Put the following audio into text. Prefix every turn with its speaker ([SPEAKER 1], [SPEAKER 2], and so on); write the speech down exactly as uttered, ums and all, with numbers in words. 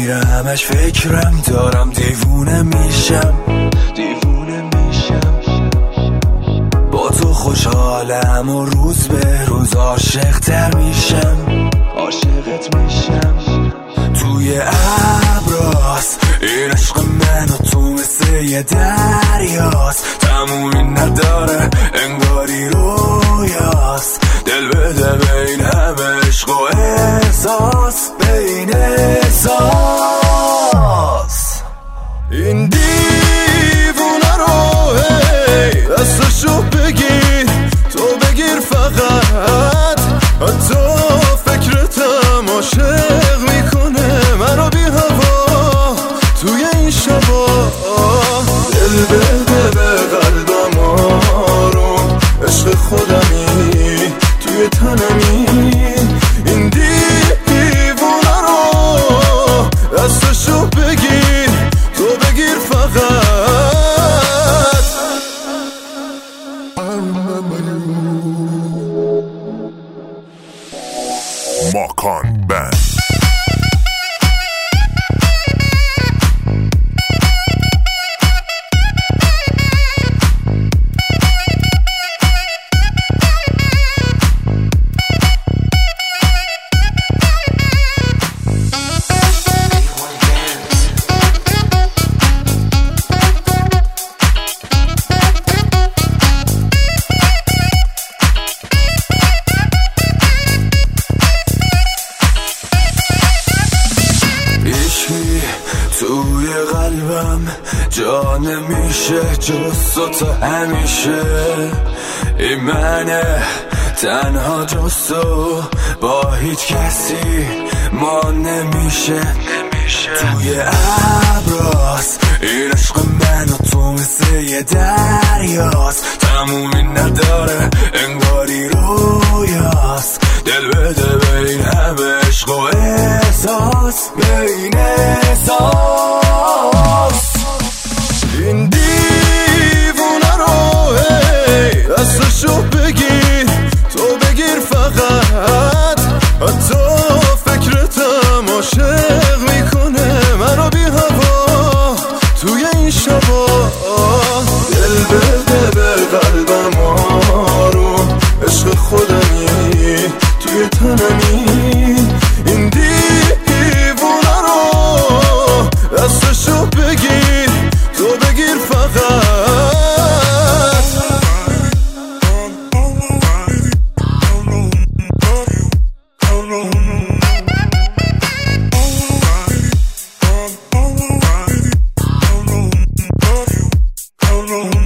[SPEAKER 1] میرمش فکرم دارم دیوونه میشم دیوونه میشم با تو خوشحالم و روز به روز عاشق تر میشم عاشقت میشم توی ابراست این عشق من و تو مثل یه دریاست تمومی نداره انگاری رویاست دل بده بین همه عشق و احساس بین احساس این دیوونه رو هی دستشو بگیر تو بگیر فقط حتی فکرتم عاشق میکنه منو بی هوا توی این شبا دل بده به قلبم آروم عشق خودمی توی تنمی این دیوونه رو دستشو بگیر تو بگیر فقط
[SPEAKER 2] ماکان بند
[SPEAKER 1] توی قلبم جا نمیشه جز تو همیشه این منه تنها جز تو با هیچ کسی ما نمیشه توی ابراست این عشق من و تو مثل یه دریاست تمومی نداره انگاری رویاست دل بده بین همه عشق و احساس بین احساس این دیوونه رو هی دستشو بگیر تو بگیر فقط حتی فکرتم عاشق میکنه منو بی هوا توی این شبا دل بده به قلبم آروم عشق خودمی توی تنمی این دیوونه رو دستشو بگیر تو بگیر فقط
[SPEAKER 2] Oh,